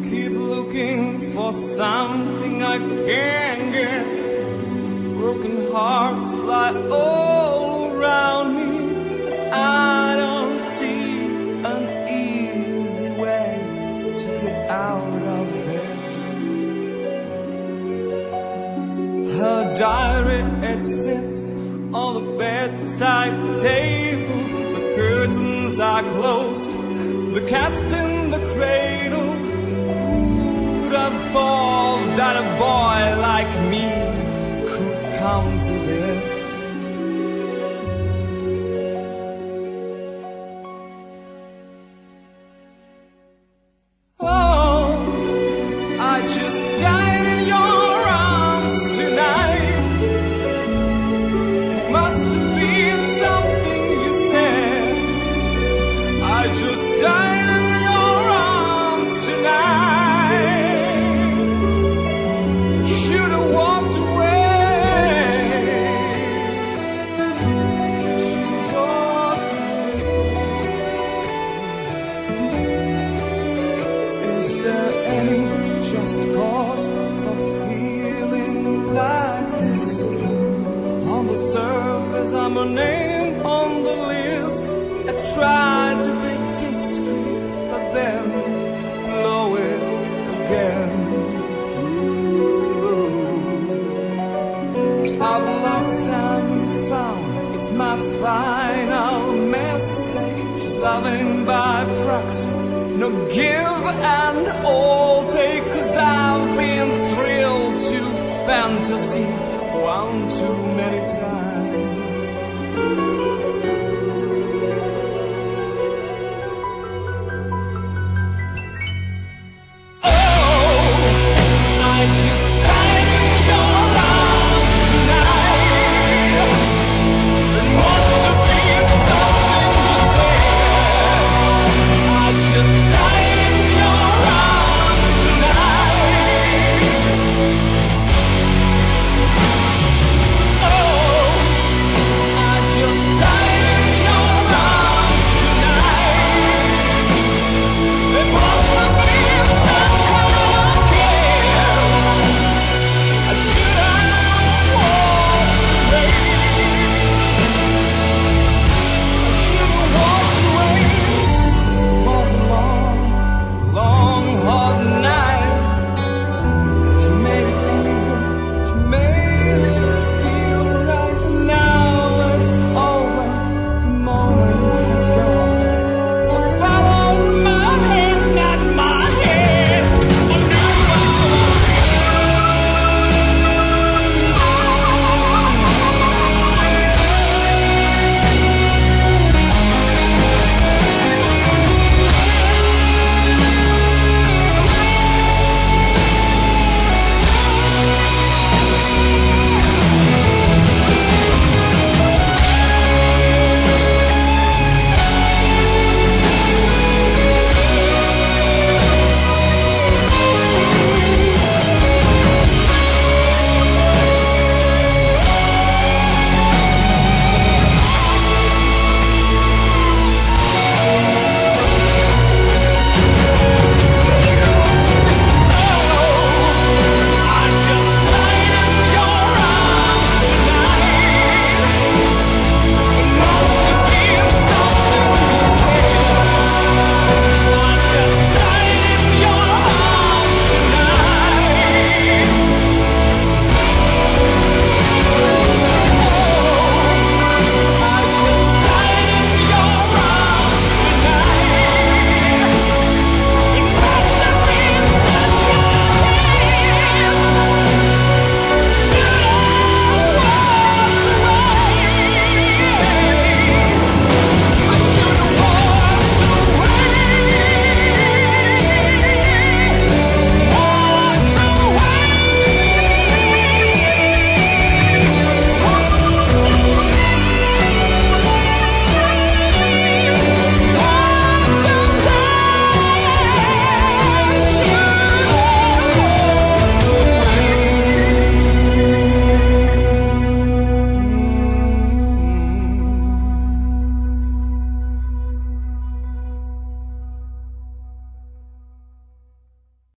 keep looking for something I can't get. Broken hearts lie all around me, and I don't see an easy way to get out of bed. Her diary, it sits on the bedside table. The curtains are closed, the cat's in the cradle. Who would have thought that a boy like me could come to this? Oh, I just died in your arms tonight. It must have been something you said. I just died in your arms tonight. Should have walked away. Should walk away. Is there any just cause for feeling like this? On the surface, I'm a name on the list. I tried to be discreet, but then blow it again. Ooh. I've lost and found, it's my final mistake. She's loving by proxy, no give and all take. 'Cause I've been thrilled to fantasy one too many times.